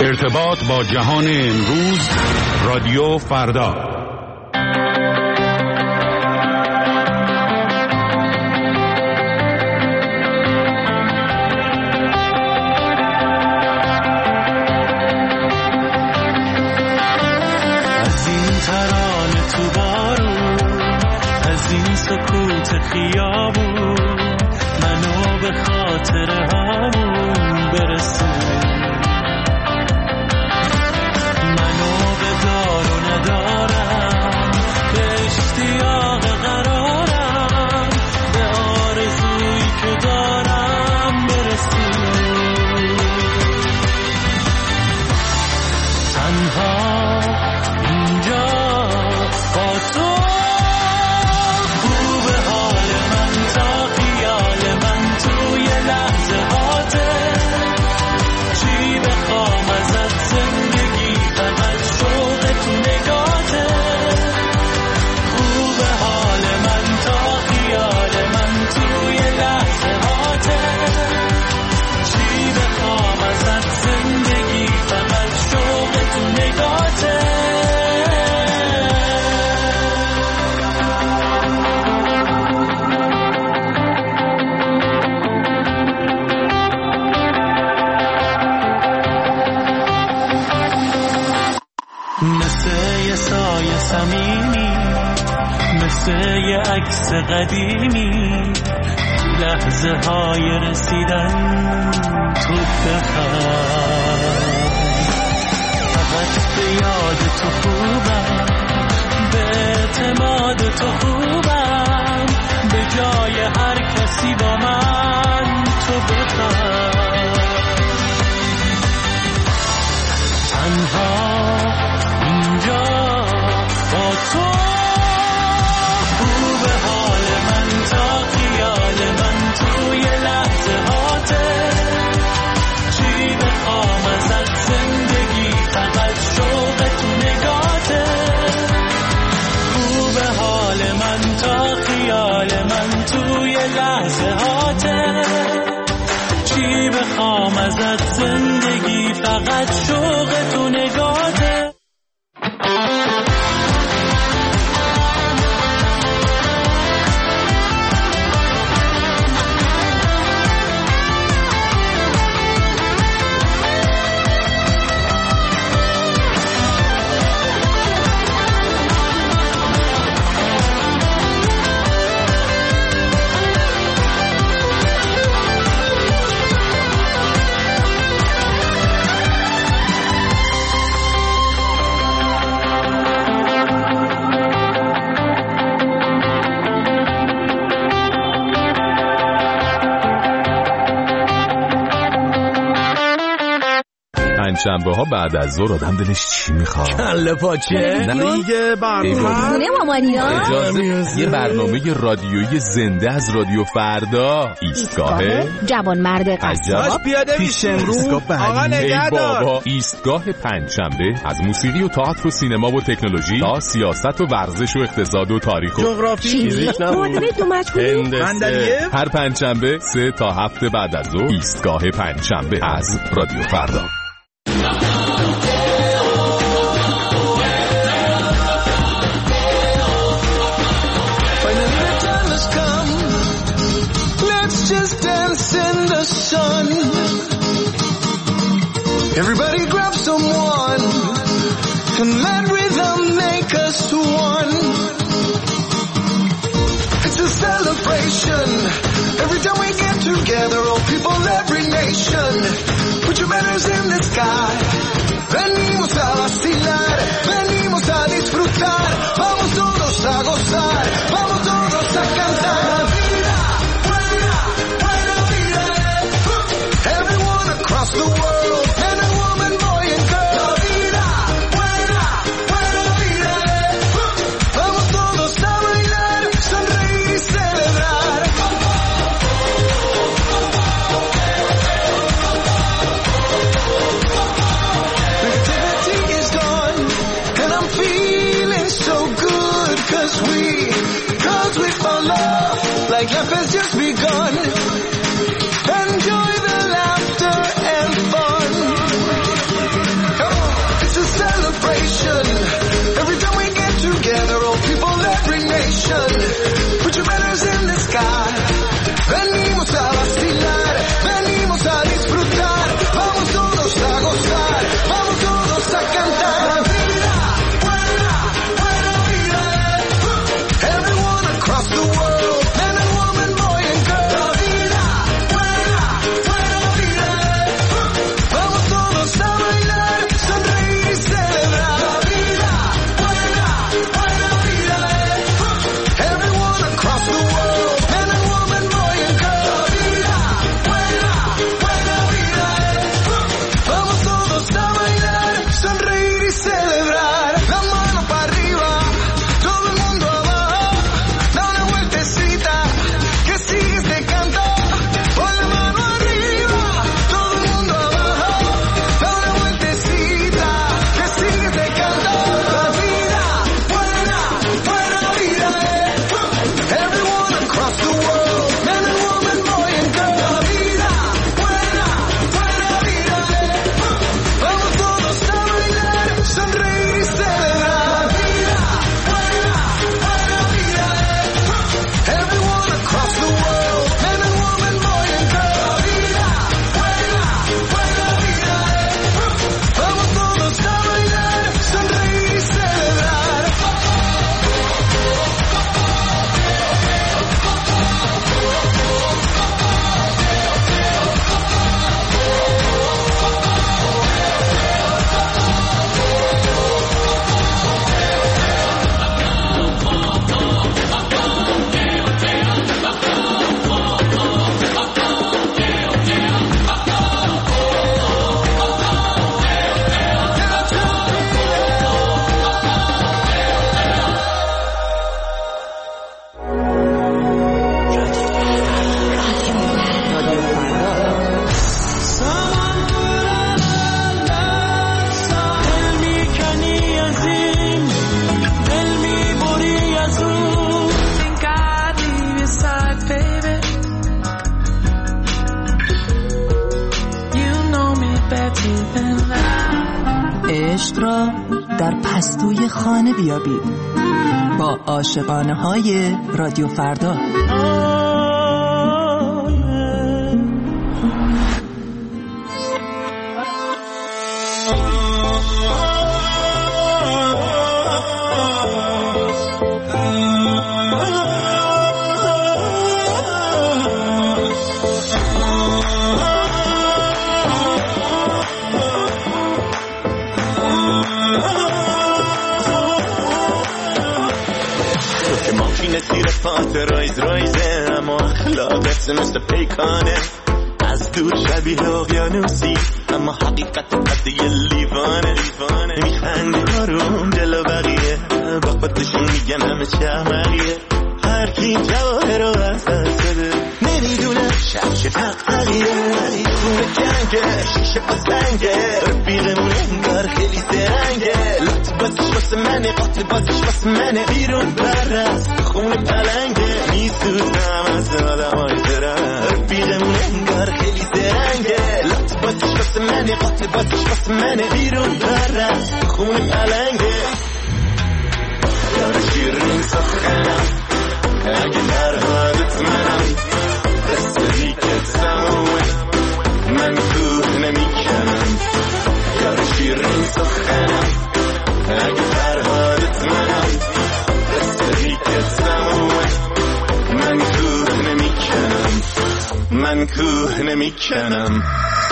ارتباط با جهان امروز، رادیو فردا. از این ترانه تو بارون، از این سکوت خیابون، منو به خاطر همون برسون. ندارم به اشتیاق قرارم، به آرزویی که دارم برسون. تنها اینجا با تو، خوب حال من تا خیال من توی لحظه هاته. چی بخوام ازت زندگی، فقط شوق تو نگاته. خوب حال من تا خیال من توی لحظه هاته. چی بخوام ازت زندگی، فقط شوق تو نگاته. مثل یه سایه صمیمی، مثل یه عکس قدیمی، تو لحظه های رسیدن تو بخواه. فقط به یاد تو خوبم، به اعتماد تو خوبم، به جای هر کسی با من تو بخواه. تنها اینجا با تو، خوب حال من تا خیال من توی لحظه هاته. چی بخوام ازت زندگی، فقط شوق تو نگاته. خوب حال من تا خیال من توی لحظه هاته. چی بخوام ازت زندگی، فقط شوق تو نگاته. شنبه ها بعد از ظهر آدم دلش چی میخواد؟ کله پاچه؟ نه دیگه خونه مامانیا. اجازه یه برنامه رادیویی زنده از رادیو فردا. ایستگاه جوانمرد قصاب پیش امروز. آقا نگهدار. ایستگاه پنجشنبه از موسیقی و تئاتر و سینما و تکنولوژی تا سیاست و ورزش و اقتصاد و تاریخ و جغرافی، فیزیک معادله دو مجهولی، هر پنجشنبه 3 تا 7 بعد از ظهر. ایستگاه پنجشنبه از رادیو فردا. Sun. Everybody grab someone and let rhythm make us one. It's a celebration every time we get together, all people, every nation. Put your banners in the sky. Venimos a vacilar, venimos a disfrutar. Vamos todos a gozar, vamos todos a cantar. Across the world, men and women, boy and girl. La vida, buena, buena vida. Vamos todos a bailar, sonreír y celebrar. Negativity is gone, and I'm feeling so good. Cause we found love, like life has just begun. Enjoy the laughter and fun. عشق را در پستوی خانه بیابید با عاشقانه های رادیو فردا. رایزه اما اخلاقت مثل پیکانه، از دور شبیه اقیانوسی اما حقیقت قد یه لیوانه. میخنده آروم جلو بقیه، با خودشون میگن همه چهمقیه. هر کی جواهر رو از دست بده نمیدونه شبش تقریه. خونه جنگه شیشه با سنگه، رفیقمون انگار خیلی زرنگه. لط بازش واسه منه، قاتل بازش واسه منه. بیرون برست خونه پلنگه، میسوزم از آدم های زرنگ. رفیقمون انگار خیلی زرنگه. لط بازش واسه منه، قاتل بازش واسه منه. بیرون برست خونه پلنگه. یار شیرین سخنم اگه در حالت منم، رسیدی که سموه من کوه نمیکنم. یار شیرین سخنم اگه در حالت منم، رسیدی که سموه من کوه نمیکنم. من کوه نمیکنم.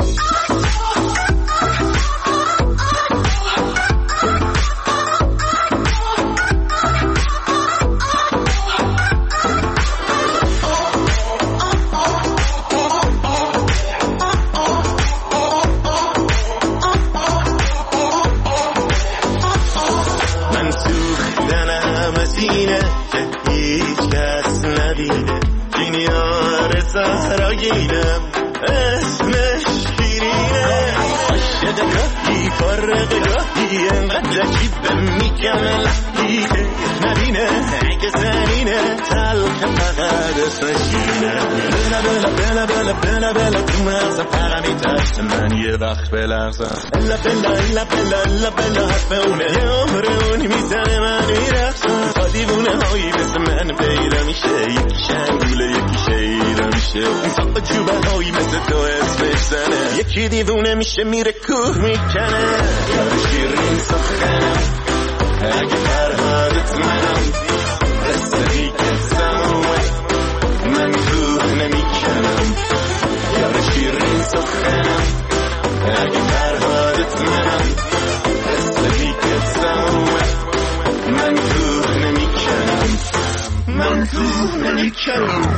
اسمش شیرینه، عاشق گاهی فارغ گاهی، انقدر عجیبه میگم لحظیه. نبینه اگه زنینه تلخ فقط اسمش شیرینه. بلا بلا بلا بلا بلا تو مغزم فقط میترسه من یه وقت بلرزم. الا بلا الا بلا الا بلا حرف اونه، یه عمر اونی میزنه من میرقصم. تا دیوونه هایی مثل من پیدا میشه، یکی شنگوله یکی شیدا میشه. اون تا جوبه هایی مثل تو اسمش زنه، یکی دیوونه میشه میره کوه میکنه. یار شیرین سخنم اگه فرهادت منم، رسیدی که سموه من کوه نمیکنم. یار شیرین سخنم اگه فرهادت منم، رسیدی که سموه من کوه نمیکنم. من کوه نمیکنم.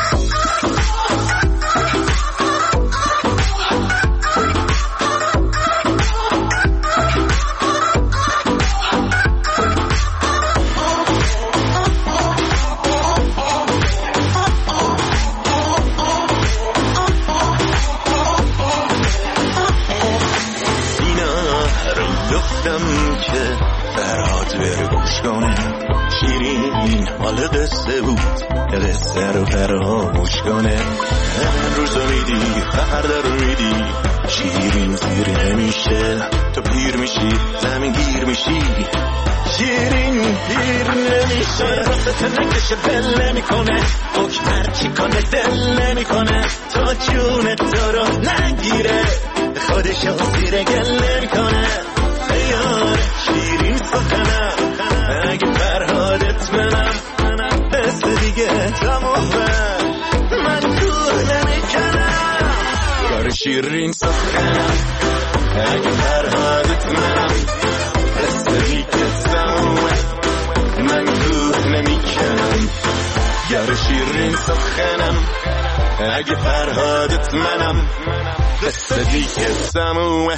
که برات بره گوش کنه، شیرین مال قصه بود قصه رو فراموش کنه. امروز میدی فردا رو میدی، شیرین زیر نمیشه. تو پیر میشی زمین گیر میشی، شیرین پیر نمیشه. راست نکشه بل نمیکنه، حکم هرچی کنه دل نمیکنه. تا جون تو رو نگیره خودشو زیر گل نمیکنه. یار شیرین سخنم اگه فرهادت منم، دست دیگه تمومه من کوه نمیکنم. یار شیرین سخنم اگه فرهادت منم، دست دیگه تمومه من کوه نمیکنم. یار شیرین سخنم اگه فرهادت منم، دست دیگه تمومه.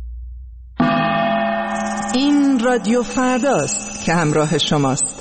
این رادیو فرداست که همراه شماست.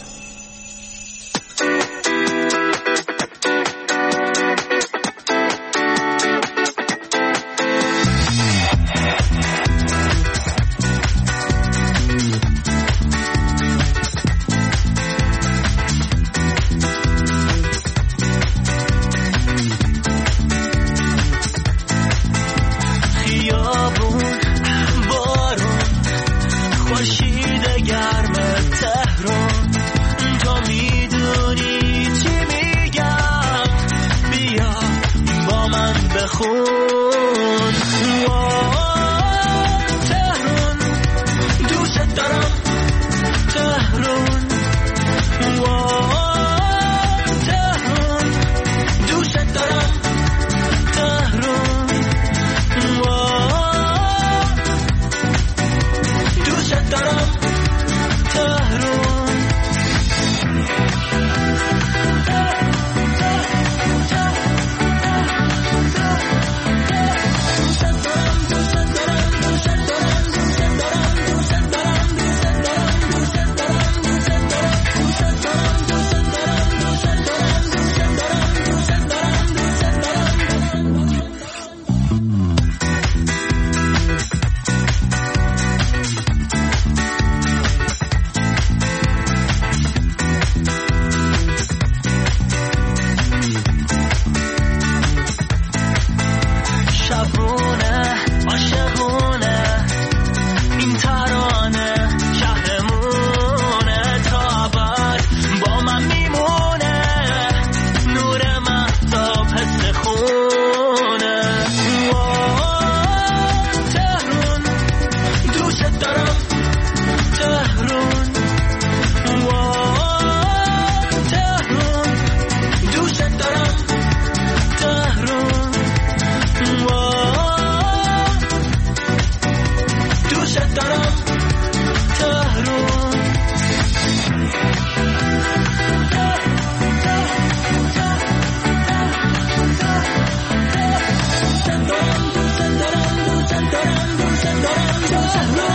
run.